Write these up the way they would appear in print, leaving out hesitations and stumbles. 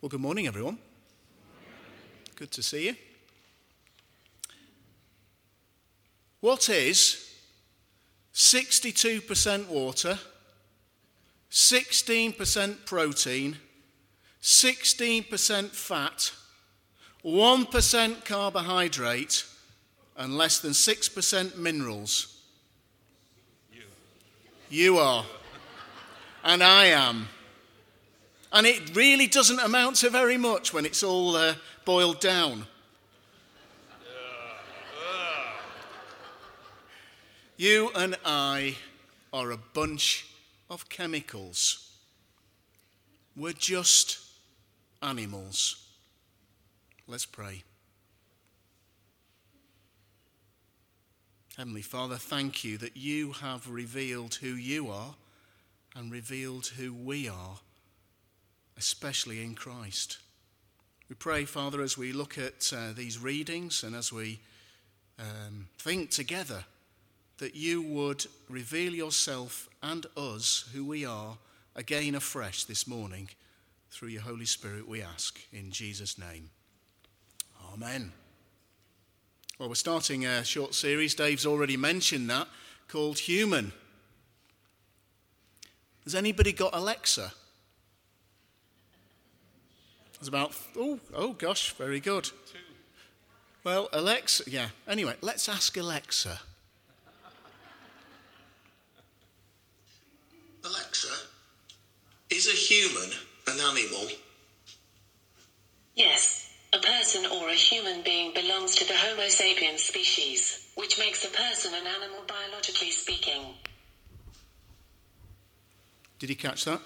Well, good morning, everyone. Good to see you. What is 62% water, 16% protein, 16% fat, 1% carbohydrate, and less than 6% minerals? You are. And I am. And it really doesn't amount to very much when it's all boiled down. You and I are a bunch of chemicals. We're just animals. Let's pray. Heavenly Father, thank you that you have revealed who you are and revealed who we are, especially in Christ. We pray, Father, as we look at these readings and as we think together, that you would reveal yourself and us, who we are, again afresh this morning. Through your Holy Spirit we ask, in Jesus' name. Amen. Well, we're starting a short series, Dave's already mentioned that, called Human. Has anybody got Alexa? There's about, oh gosh, very good. 2. Well, Alexa, yeah. Anyway, let's ask Alexa. Alexa, is a human an animal? Yes, a person or a human being belongs to the Homo sapiens species, which makes a person an animal biologically speaking. Did you catch that?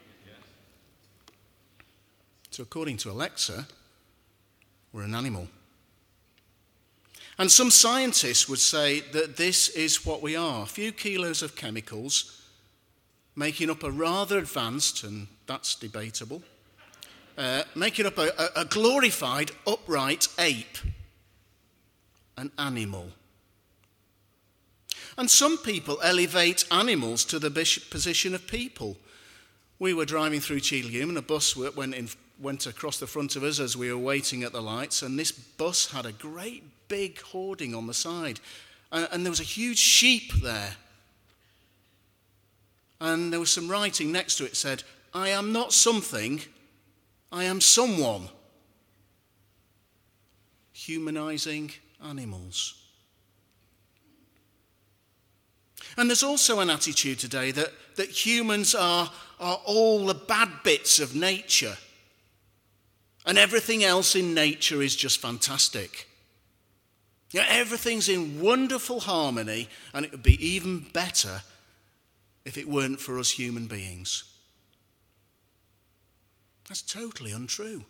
So according to Alexa, we're an animal. And some scientists would say that this is what we are. A few kilos of chemicals making up a rather advanced, and that's debatable, making up a glorified, upright ape, an animal. And some people elevate animals to the position of people. We were driving through Cheelham and a bus went across the front of us as we were waiting at the lights, and this bus had a great big hoarding on the side, and there was a huge sheep there. And there was some writing next to it that said, "I am not something, I am someone." Humanizing animals. And there's also an attitude today that humans are all the bad bits of nature. And everything else in nature is just fantastic. Yeah, everything's in wonderful harmony, and it would be even better if it weren't for us human beings. That's totally untrue.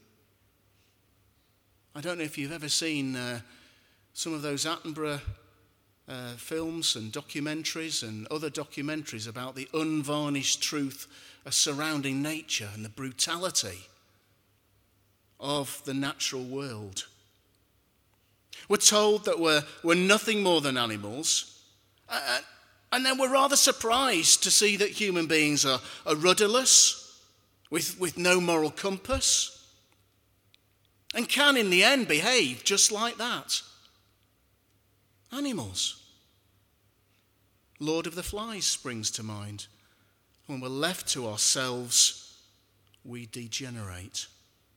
I don't know if you've ever seen some of those Attenborough films and documentaries and other documentaries about the unvarnished truth surrounding nature and the brutality of the natural world. We're told that we're nothing more than animals, and then we're rather surprised to see that human beings are rudderless, with no moral compass, and can in the end behave just like that. Animals. Lord of the Flies springs to mind. When we're left to ourselves, we degenerate.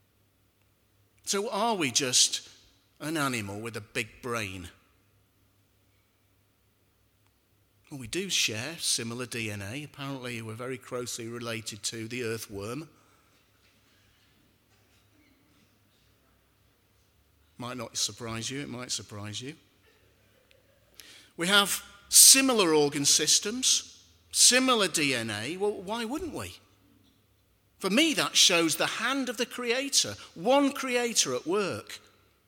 So are we just an animal with a big brain? Well, we do share similar DNA. Apparently, we're very closely related to the earthworm. Might not surprise you, it might surprise you. We have similar organ systems, similar DNA. Well, why wouldn't we? For me, that shows the hand of the Creator, one Creator at work.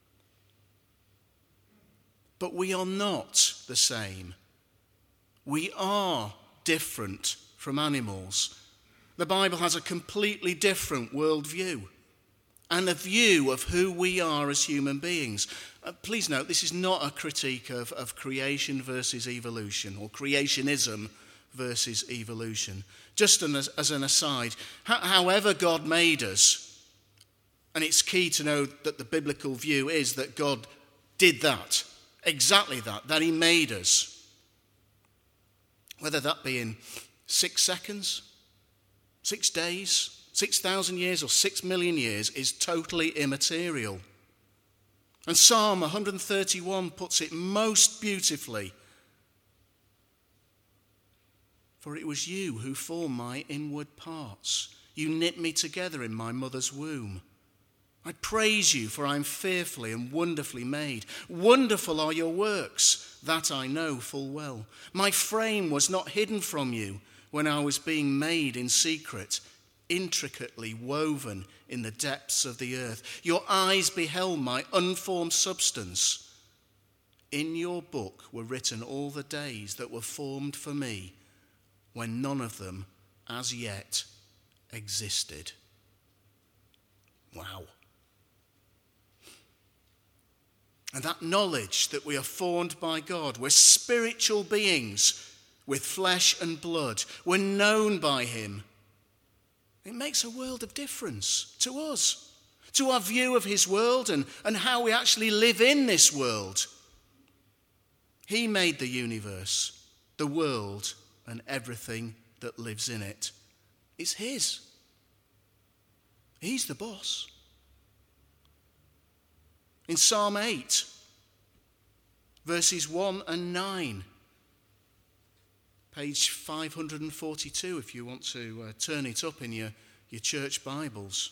But we are not the same. We are different from animals. The Bible has a completely different worldview and a view of who we are as human beings. Please note, this is not a critique of creation versus evolution or creationism versus evolution. Just as an aside, however God made us, And it's key to know that the biblical view is that God did that, exactly that he made us. Whether that be in 6 seconds, 6 days, 6,000 years, or 6 million years is totally immaterial. And Psalm 131 puts it most beautifully. For it was you who formed my inward parts. You knit me together in my mother's womb. I praise you, for I am fearfully and wonderfully made. Wonderful are your works, that I know full well. My frame was not hidden from you when I was being made in secret, intricately woven in the depths of the earth. Your eyes beheld my unformed substance. In your book were written all the days that were formed for me, when none of them as yet existed. Wow. And that knowledge that we are formed by God, we're spiritual beings with flesh and blood, we're known by him, it makes a world of difference to us, to our view of his world and how we actually live in this world. He made the universe, the world, and everything that lives in it. It's his. He's the boss. In Psalm 8, verses 1 and 9, page 542, if you want to turn it up in your church Bibles.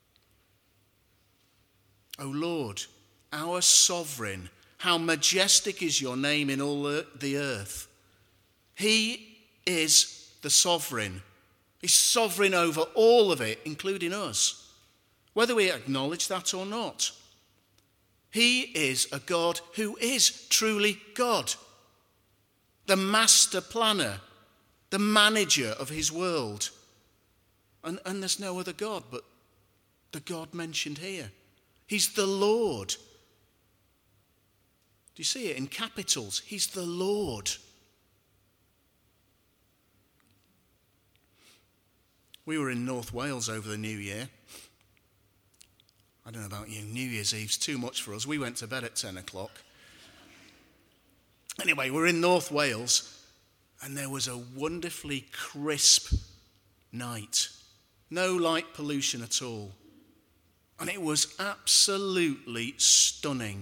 O Lord, our sovereign, how majestic is your name in all the earth. He is the sovereign. He's sovereign over all of it, including us, whether we acknowledge that or not. He is a God who is truly God, the master planner, the manager of his world. And there's no other God but the God mentioned here. He's the Lord. Do you see it in capitals? He's the Lord. We were in North Wales over the New Year. I don't know about you, New Year's Eve's too much for us. We went to bed at 10 o'clock. Anyway, we're in North Wales, and there was a wonderfully crisp night. No light pollution at all. And it was absolutely stunning.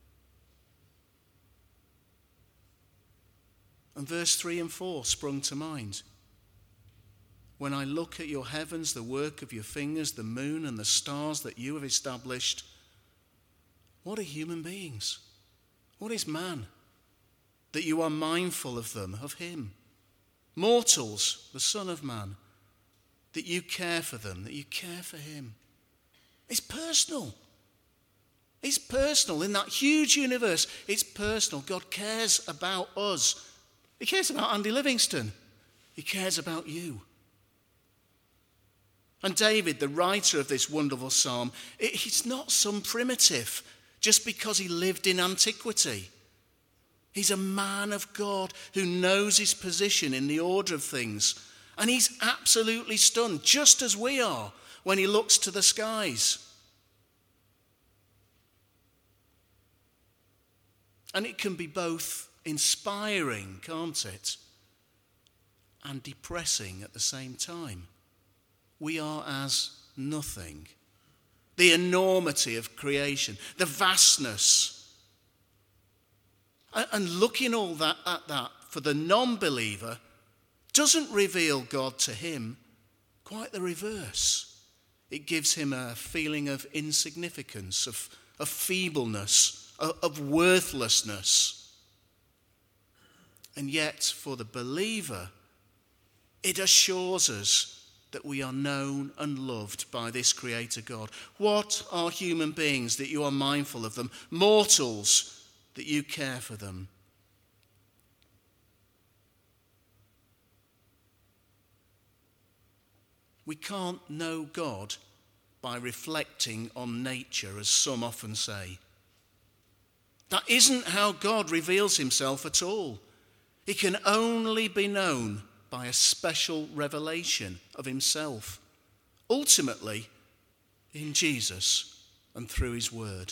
And verse 3 and 4 sprung to mind. When I look at your heavens, the work of your fingers, the moon and the stars that you have established, what are human beings? What is man? That you are mindful of them, of him. Mortals, the Son of Man, that you care for them, that you care for him. It's personal. It's personal. In that huge universe, it's personal. God cares about us. He cares about Andy Livingston. He cares about you. And David, the writer of this wonderful psalm, he's not some primitive just because he lived in antiquity. He's a man of God who knows his position in the order of things. And he's absolutely stunned, just as we are, when he looks to the skies. And it can be both inspiring, can't it? And depressing at the same time. We are as nothing. The enormity of creation, the vastness. And looking all that at that for the non-believer doesn't reveal God to him, quite the reverse. It gives him a feeling of insignificance, of feebleness, of worthlessness. And yet, for the believer, it assures us that we are known and loved by this Creator God. What are human beings that you are mindful of them? Mortals, that you care for them. We can't know God by reflecting on nature, as some often say. That isn't how God reveals himself at all. He can only be known by a special revelation of himself. Ultimately, in Jesus and through his word.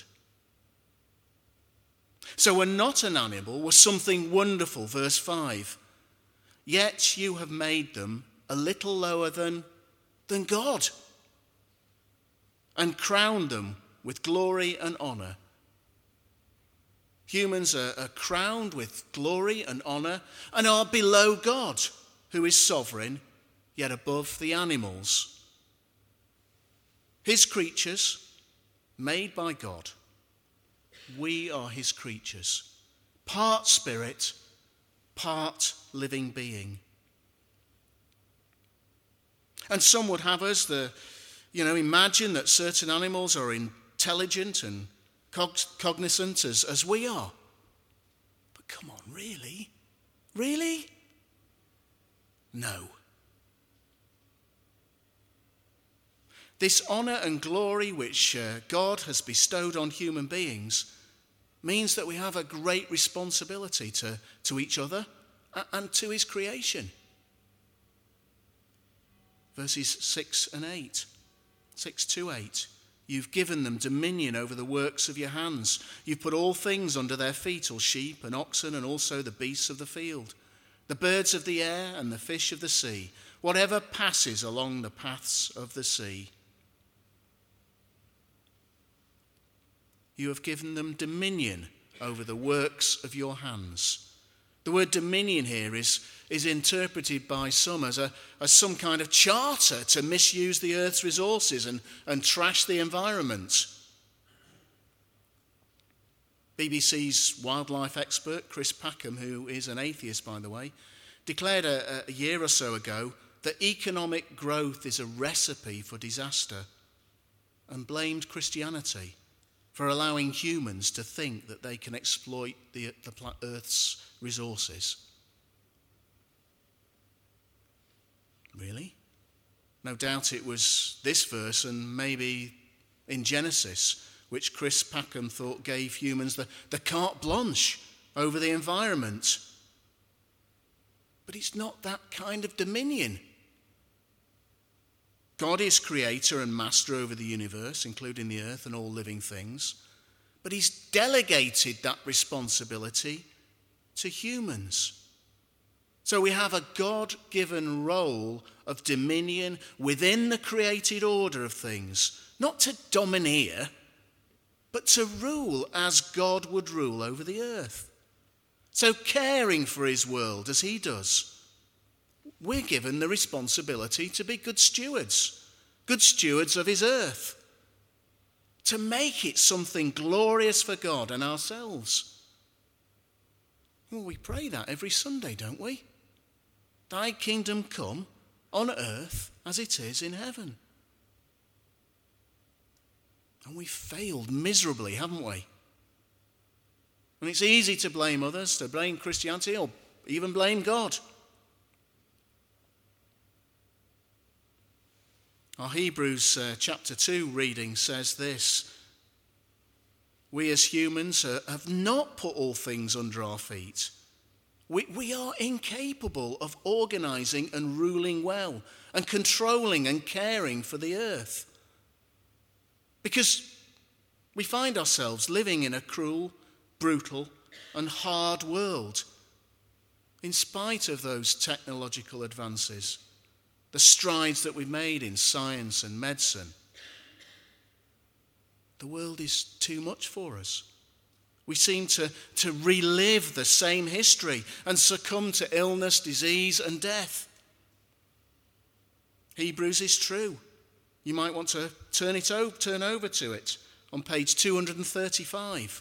So we're not an animal, we're something wonderful. Verse 5. Yet you have made them a little lower than God, and crowned them with glory and honor. Humans are crowned with glory and honor and are below God, who is sovereign, yet above the animals. His creatures, made by God. We are his creatures, part spirit, part living being. And some would have us imagine that certain animals are intelligent and cognizant as we are. But come on, really? Really? No. This honor and glory which God has bestowed on human beings means that we have a great responsibility to each other and to his creation. Verses 6 and 8. 6 to 8. You've given them dominion over the works of your hands. You've put all things under their feet, all sheep and oxen and also the beasts of the field, the birds of the air and the fish of the sea, whatever passes along the paths of the sea. You have given them dominion over the works of your hands. The word dominion here is interpreted by some as some kind of charter to misuse the earth's resources and trash the environment. BBC's wildlife expert, Chris Packham, who is an atheist, by the way, declared a year or so ago that economic growth is a recipe for disaster and blamed Christianity for allowing humans to think that they can exploit the Earth's resources. Really? No doubt it was this verse and maybe in Genesis, which Chris Packham thought gave humans the carte blanche over the environment. But it's not that kind of dominion. God is creator and master over the universe, including the earth and all living things. But he's delegated that responsibility to humans. So we have a God-given role of dominion within the created order of things, not to domineer, but to rule as God would rule over the earth. So caring for his world as he does, we're given the responsibility to be good stewards of his earth, to make it something glorious for God and ourselves. Well, we pray that every Sunday, don't we? Thy kingdom come on earth as it is in heaven. And we've failed miserably, haven't we? And it's easy to blame others, to blame Christianity, or even blame God. Our Hebrews chapter 2 reading says this: we as humans have not put all things under our feet. We are incapable of organising and ruling well and controlling and caring for the earth. Because we find ourselves living in a cruel, brutal and hard world in spite of those technological advances, the strides that we've made in science and medicine. The world is too much for us. We seem to relive the same history and succumb to illness, disease and death. Hebrews is true. You might want to turn over to it on page 235.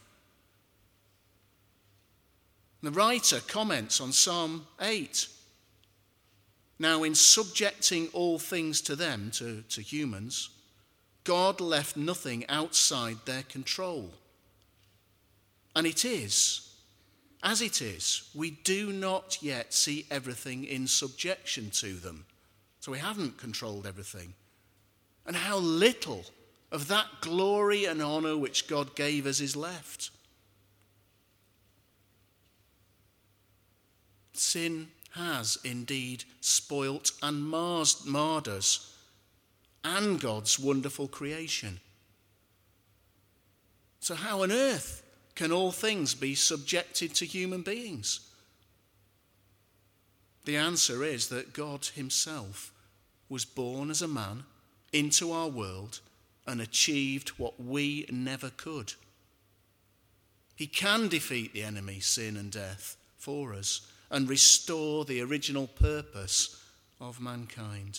The writer comments on Psalm 8. Now, in subjecting all things to them, to humans, God left nothing outside their control. And it is, as it is, we do not yet see everything in subjection to them. So we haven't controlled everything. And how little of that glory and honour which God gave us is left. Sin has indeed spoilt and marred us, and God's wonderful creation. So how on earth can all things be subjected to human beings? The answer is that God himself was born as a man into our world and achieved what we never could. He can defeat the enemy, sin and death, for us and restore the original purpose of mankind.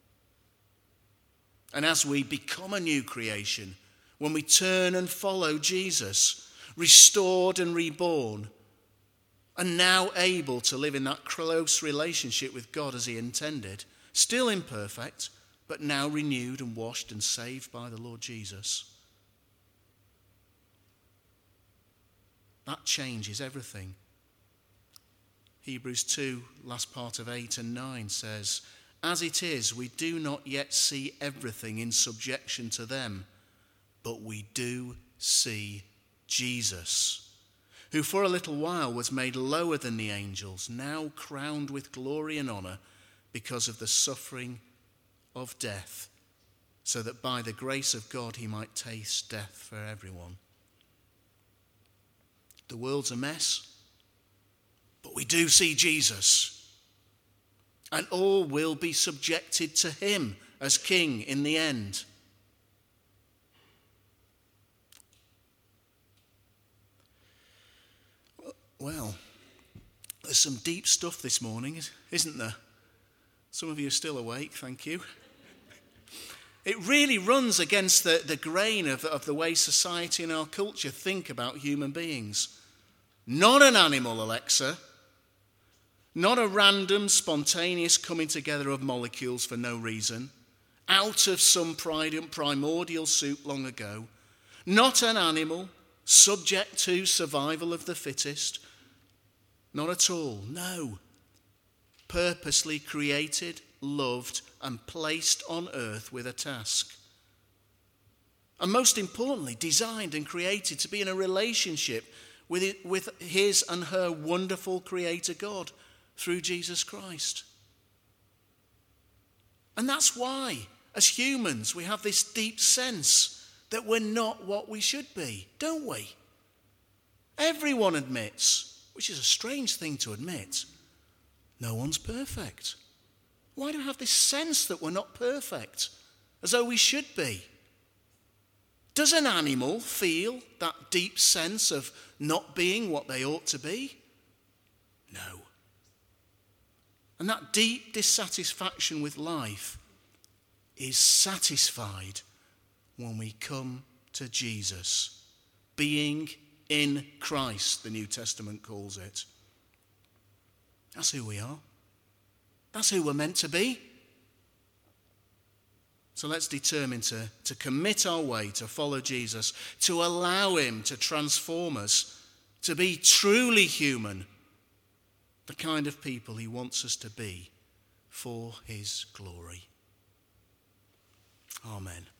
And as we become a new creation, when we turn and follow Jesus, restored and reborn, and now able to live in that close relationship with God as he intended, still imperfect, but now renewed and washed and saved by the Lord Jesus. That changes everything. Hebrews 2, last part of 8 and 9 says, "As it is, we do not yet see everything in subjection to them, but we do see Jesus, who for a little while was made lower than the angels, now crowned with glory and honor because of the suffering of death, so that by the grace of God he might taste death for everyone." The world's a mess, but we do see Jesus, and all will be subjected to him as king in the end. Well, there's some deep stuff this morning, isn't there? Some of you are still awake, thank you. It really runs against the grain of the way society and our culture think about human beings. Not an animal, Alexa. Not a random, spontaneous coming together of molecules for no reason, out of some primordial soup long ago. Not an animal, subject to survival of the fittest. Not at all, no. Purposely created, loved, and placed on earth with a task. And most importantly, designed and created to be in a relationship with his and her wonderful creator God through Jesus Christ. And that's why, as humans, we have this deep sense that we're not what we should be, don't we? Everyone admits, which is a strange thing to admit, no one's perfect. Why do we have this sense that we're not perfect, as though we should be? Does an animal feel that deep sense of not being what they ought to be? No. And that deep dissatisfaction with life is satisfied when we come to Jesus. Being in Christ, the New Testament calls it. That's who we are. That's who we're meant to be. So let's determine to commit our way to follow Jesus, to allow him to transform us, to be truly human, the kind of people he wants us to be for his glory. Amen.